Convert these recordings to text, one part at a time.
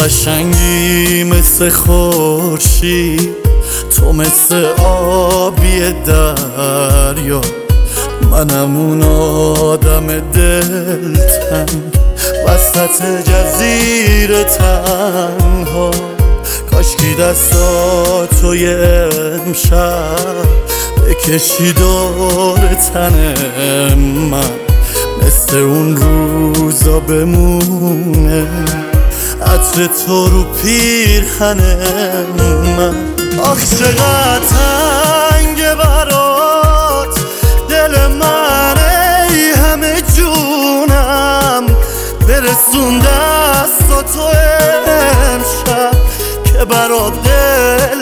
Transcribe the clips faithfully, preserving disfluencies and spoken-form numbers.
قشنگی مثل خورشید، تو مثل آبی دریا، منم اون آدم دلتنگ وسط جزیره تنها. کاشکی دستاتو یه امشب بکشی دور تن من، مثل اون روزا بمونه عطر تو رو پیرهن من. آخ چقدر تنگه برات دل من، ای همه جونم برسون دستاتو امشب که برات دل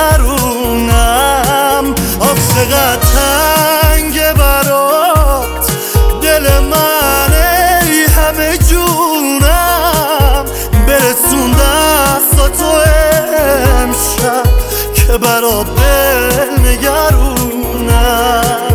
نگرونم. آخ چقدر تنگه برات دل من، ای همه جونم برسون دستاتو امشب که برات دل نگرونم.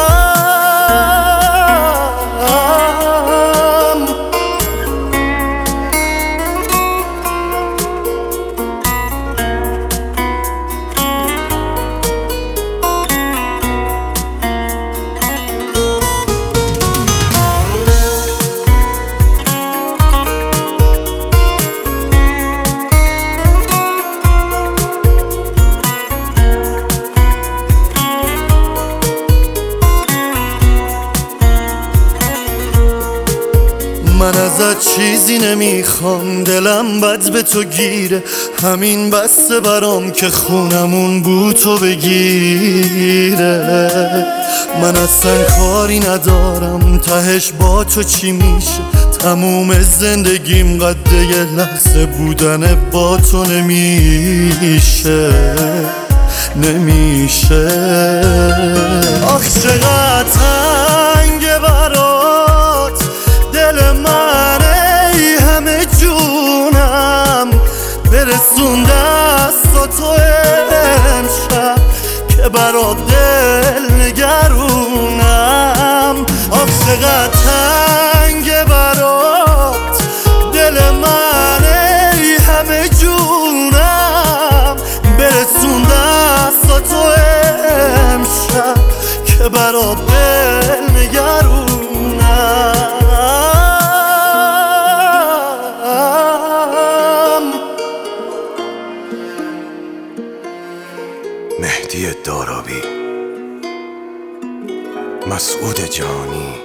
من ازت چیزی نمیخوام، دلم بد به تو گیره، همین بسته برام که خونمون بو تو بگیره. من اصلا کاری ندارم تهش با تو چی میشه، تموم زندگیم قد یه لحظه بودن با تو نمیشه نمیشه. آخ چقدر تنگه برات دل من، ای همه جونم برسون دستاتو امشب که برات دل نگرونم. آخ چقدر تنگه برات دل من، ای همه جونم برسون دستاتو امشب که برات دل نگرونم. مهدی دارابی، مسعود جانی.